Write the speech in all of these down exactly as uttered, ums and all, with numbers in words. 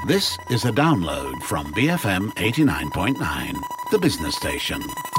This is a download from B F M eighty-nine point nine, the business station.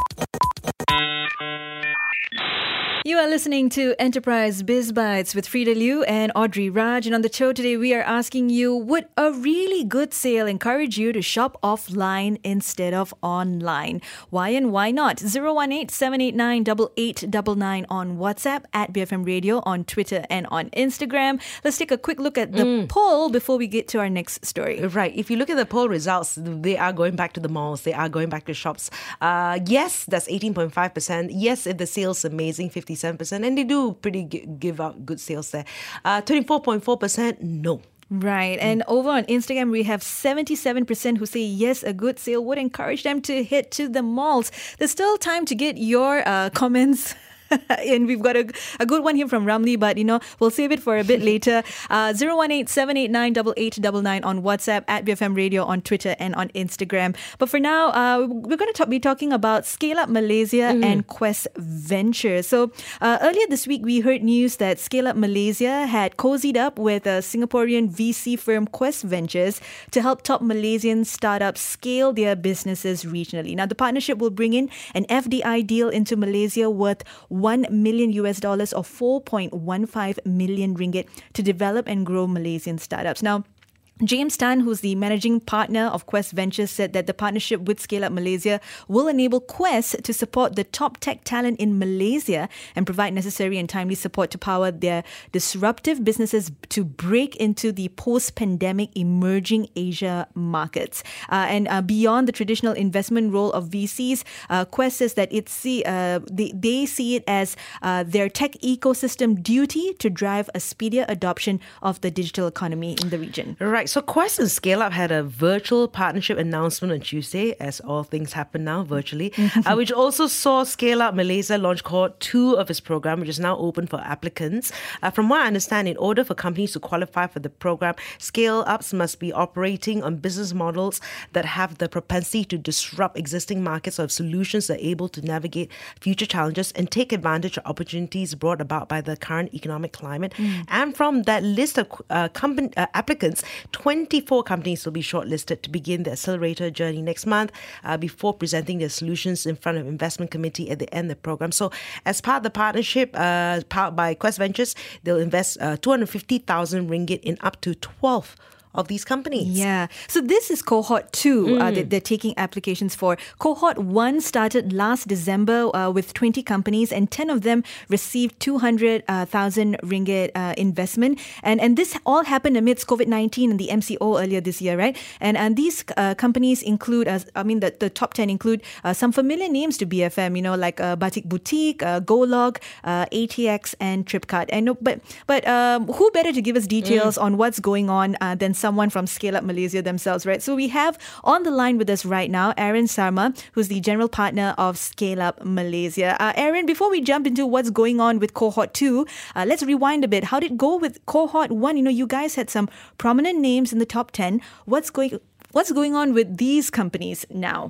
You are listening to Enterprise Biz Bites with Frida Liu and Audrey Raj. And on the show today, we are asking you, would a really good sale encourage you to shop offline instead of online? Why and why not? zero one eight, seven eight nine, eight eight nine nine on WhatsApp, at B F M Radio, on Twitter and on Instagram. Let's take a quick look at the mm. poll before we get to our next story. Right. If you look at the poll results, they are going back to the malls. They are going back to shops. Uh, yes, that's eighteen point five percent. Yes, if the sale's amazing, fifty-seven percent, and they do pretty g- give out good sales there. Uh, twenty-four point four percent, no. Right. And over on Instagram, we have seventy-seven percent who say yes, a good sale would encourage them to head to the malls. There's still time to get your uh, comments. And we've got a, a good one here from Ramli, but you know, we'll save it for a bit later. Uh, zero one eight, seven eight nine, eight eight nine nine on WhatsApp, at B F M Radio on Twitter and on Instagram. But for now, uh, we're going to talk, be talking about Scale Up Malaysia mm. and Quest Ventures. So uh, earlier this week, we heard news that Scale Up Malaysia had cozied up with a Singaporean V C firm, Quest Ventures, to help top Malaysian startups scale their businesses regionally. Now, the partnership will bring in an F D I deal into Malaysia worth one million U S dollars or four point one five million ringgit to develop and grow Malaysian startups. Now, James Tan, who's the managing partner of Quest Ventures, said that the partnership with Scale Up Malaysia will enable Quest to support the top tech talent in Malaysia and provide necessary and timely support to power their disruptive businesses to break into the post-pandemic emerging Asia markets. Uh, and uh, beyond the traditional investment role of V Cs, uh, Quest says that it's see, uh, they, they see it as uh, their tech ecosystem duty to drive a speedier adoption of the digital economy in the region. Right. So Quest and Scale Up had a virtual partnership announcement on Tuesday, as all things happen now virtually, uh, which also saw Scale Up Malaysia launch cohort two of its program, which is now open for applicants. Uh, from what I understand, in order for companies to qualify for the program, Scale Ups must be operating on business models that have the propensity to disrupt existing markets or have solutions that are able to navigate future challenges and take advantage of opportunities brought about by the current economic climate. Mm. And from that list of uh, company, uh, applicants, twenty-four companies will be shortlisted to begin the accelerator journey next month uh, before presenting their solutions in front of investment committee at the end of the program. So as part of the partnership, uh, powered by Quest Ventures, they'll invest uh, two hundred fifty thousand ringgit in up to twelve of these companies. Yeah. So this is cohort two Mm. uh, that they're taking applications for. Cohort one started last December uh, with twenty companies, and ten of them received two hundred thousand ringgit uh, investment. And and this all happened amidst COVID nineteen and the M C O earlier this year, right? And and these uh, companies include, uh, I mean, the, the top ten include uh, some familiar names to B F M, you know, like uh, Batik Boutique, uh, GoLog, uh, A T X, and Tripcart. I know, but but um, who better to give us details mm. on what's going on uh, than someone from Scale Up Malaysia themselves, right? So we have on the line with us right now Aaron Sarma, who's the general partner of Scale Up Malaysia. Uh, Aaron, before we jump into what's going on with cohort two, uh, let's rewind a bit. How did it go with cohort one? You know, you guys had some prominent names in the top ten. What's going What's going on with these companies now?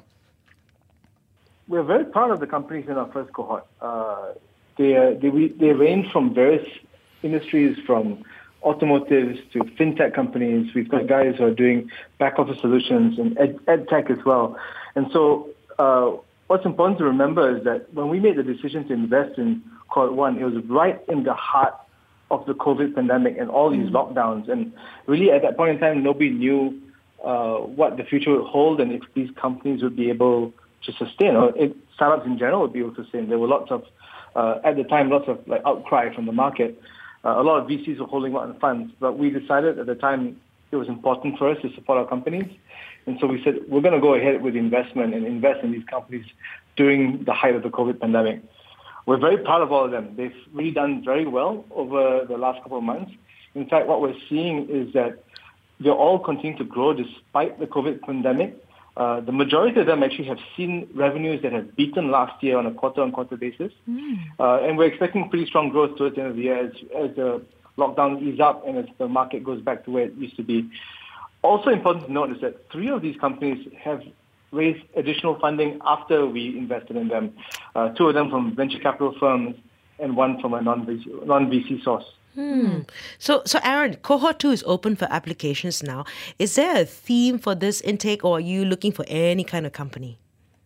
We're very proud of the companies in our first cohort. Uh, they, uh, they, we, they range from various industries, from automotives to fintech companies. We've got guys who are doing back office solutions and ed, ed tech as well. And so uh, what's important to remember is that when we made the decision to invest in cohort one, it was right in the heart of the COVID pandemic and all these mm. lockdowns. And really at that point in time, nobody knew uh, what the future would hold and if these companies would be able to sustain, or if startups in general would be able to sustain. There were lots of, uh, at the time, lots of like outcry from the market. Uh, a lot of V Cs were holding on funds, but we decided at the time it was important for us to support our companies. And so we said, we're going to go ahead with investment and invest in these companies during the height of the COVID pandemic. We're very proud of all of them. They've really done very well over the last couple of months. In fact, what we're seeing is that they're all continuing to grow despite the COVID pandemic. Uh, the majority of them actually have seen revenues that have beaten last year on a quarter-on-quarter basis. Mm. Uh, and we're expecting pretty strong growth towards the end of the year as, as the lockdown eases up and as the market goes back to where it used to be. Also important to note is that three of these companies have raised additional funding after we invested in them. Uh, two of them from venture capital firms and one from a non-V C, non-V C source. Hmm. So, so Aaron, cohort two is open for applications now. Is there a theme for this intake, or are you looking for any kind of company?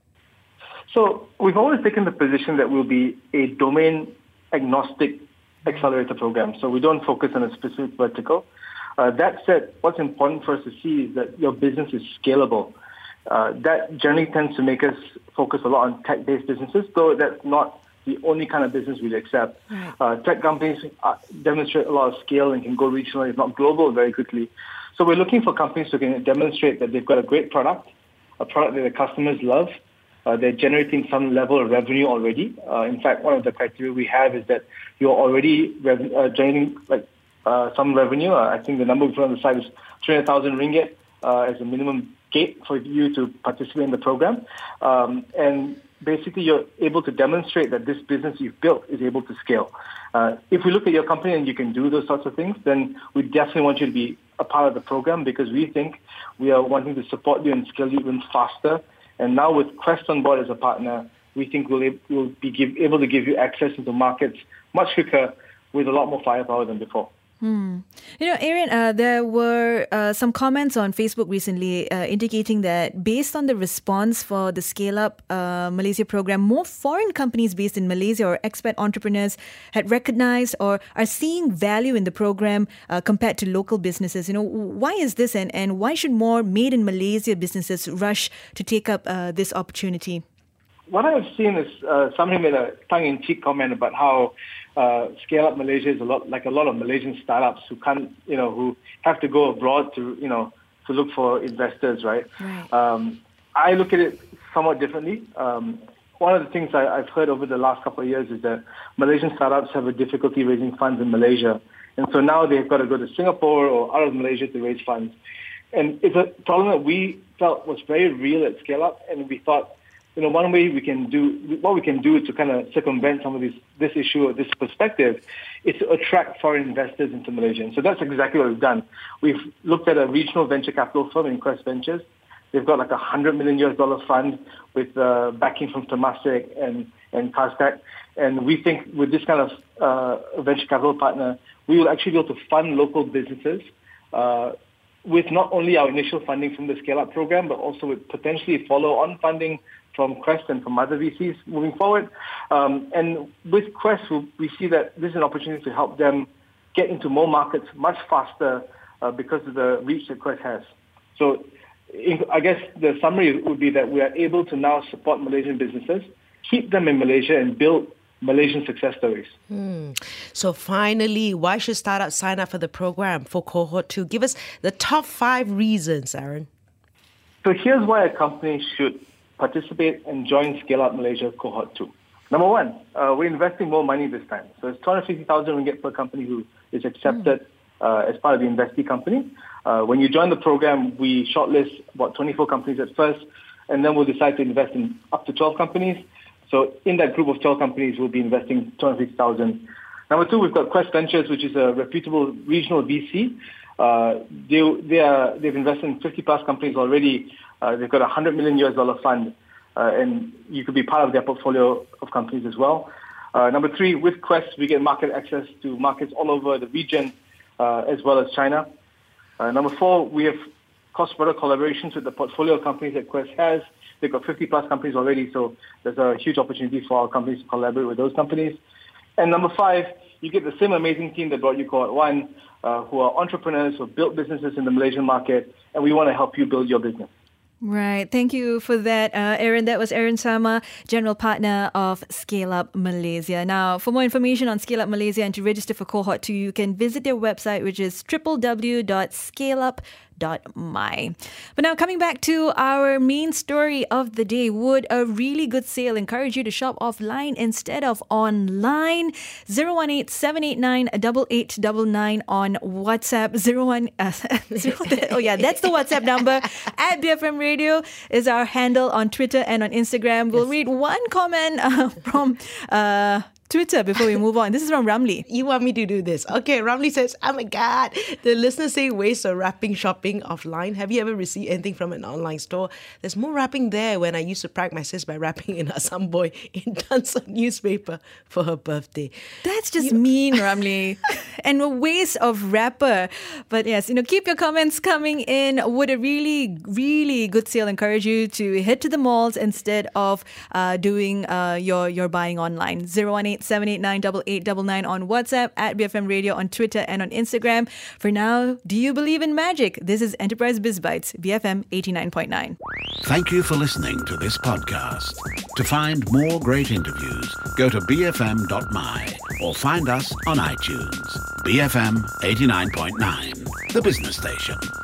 So we've always taken the position that we'll be a domain agnostic accelerator program. So we don't focus on a specific vertical. Uh, that said, what's important for us to see is that your business is scalable. Uh, that generally tends to make us focus a lot on tech-based businesses, though that's not the only kind of business we'd accept. Right. Uh, tech companies uh, demonstrate a lot of scale and can go regional, if not global, very quickly. So we're looking for companies who can demonstrate that they've got a great product, a product that the customers love. Uh, they're generating some level of revenue already. Uh, in fact, one of the criteria we have is that you're already rev- uh, generating like uh, some revenue. Uh, I think the number we put on the side is three hundred thousand ringgit uh, as a minimum gate for you to participate in the program. Um, and basically, you're able to demonstrate that this business you've built is able to scale. Uh, if we look at your company and you can do those sorts of things, then we definitely want you to be a part of the program, because we think we are wanting to support you and scale you even faster. And now with Quest on board as a partner, we think we'll, we'll be give, able to give you access into markets much quicker with a lot more firepower than before. Hmm. You know, Aaron, uh, there were uh, some comments on Facebook recently uh, indicating that based on the response for the Scale Up uh, Malaysia program, more foreign companies based in Malaysia or expat entrepreneurs had recognized or are seeing value in the program uh, compared to local businesses. You know, why is this, and, and why should more made in Malaysia businesses rush to take up uh, this opportunity? What I've seen is uh, somebody made a tongue-in-cheek comment about how uh, Scale Up Malaysia is a lot like a lot of Malaysian startups who can't, you know, who have to go abroad to, you know, to look for investors, right? Right. Um, I look at it somewhat differently. Um, one of the things I, I've heard over the last couple of years is that Malaysian startups have a difficulty raising funds in Malaysia, and so now they've got to go to Singapore or out of Malaysia to raise funds. And it's a problem that we felt was very real at Scale Up, and we thought, you know, one way we can do, what we can do to kind of circumvent some of this, this issue or this perspective is to attract foreign investors into Malaysia. And so that's exactly what we've done. We've looked at a regional venture capital firm in Quest Ventures. They've got like a one hundred million U S dollar fund with uh, backing from Temasek and, and Carstack. And we think with this kind of uh, venture capital partner, we will actually be able to fund local businesses uh, with not only our initial funding from the Scale Up program, but also with potentially follow-on funding from Quest and from other V Cs moving forward. Um, and with Quest, we see that this is an opportunity to help them get into more markets much faster uh, because of the reach that Quest has. So in, I guess the summary would be that we are able to now support Malaysian businesses, keep them in Malaysia, and build Malaysian success stories. Hmm. So finally, why should startups sign up for the program for cohort two? Give us the top five reasons, Aaron. So here's why a company should participate and join Scale Up Malaysia cohort two. Number one, uh, we're investing more money this time. So it's two hundred fifty thousand ringgit per company who is accepted mm. uh, as part of the investee company. Uh, when you join the program, we shortlist about twenty-four companies at first, and then we'll decide to invest in up to twelve companies. So in that group of twelve companies, we'll be investing two hundred fifty thousand. Number two, we've got Quest Ventures, which is a reputable regional V C. Uh, they, they are, they've invested in fifty plus companies already. Uh, they've got a one hundred million U S dollar fund, uh, and you could be part of their portfolio of companies as well. Uh, number three, with Quest, we get market access to markets all over the region, uh, as well as China. Uh, number four, we have cross-border collaborations with the portfolio of companies that Quest has. They've got fifty plus companies already, so there's a huge opportunity for our companies to collaborate with those companies. And number five, you get the same amazing team that brought you cohort one, uh, who are entrepreneurs who have built businesses in the Malaysian market, and we want to help you build your business. Right. Thank you for that, uh, Aaron. That was Aaron Sama, General Partner of Scale Up Malaysia. Now, for more information on Scale Up Malaysia and to register for Cohort two, you can visit their website, which is w w w dot scale up dot m y. But now, coming back to our main story of the day, would a really good sale encourage you to shop offline instead of online? zero one eight seven eight nine eight eight nine nine on WhatsApp. zero one uh, oh yeah, that's the WhatsApp number. At B F M Radio is our handle on Twitter and on Instagram. We'll yes. read one comment uh, from uh, Twitter before we move on. This is from Ramli. You want me to do this? Okay, Ramli says, oh my God, the listeners say ways of wrapping shopping offline. Have you ever received anything from an online store? There's more wrapping there when I used to prank my sis by wrapping in Assam boy in tons of newspaper for her birthday. That's just you... mean, Ramli. And a waste of wrapper. But yes, you know, keep your comments coming in. Would a really, really good sale encourage you to head to the malls instead of uh, doing uh, your, your buying online? zero one eight seven eight nine eight eight nine nine on WhatsApp, at B F M Radio on Twitter and on Instagram. For now, do you believe in magic? This is Enterprise Biz Bites, B F M eighty-nine point nine. Thank you for listening to this podcast. To find more great interviews, go to b f m dot m y or find us on iTunes. B F M eighty-nine point nine, the business station.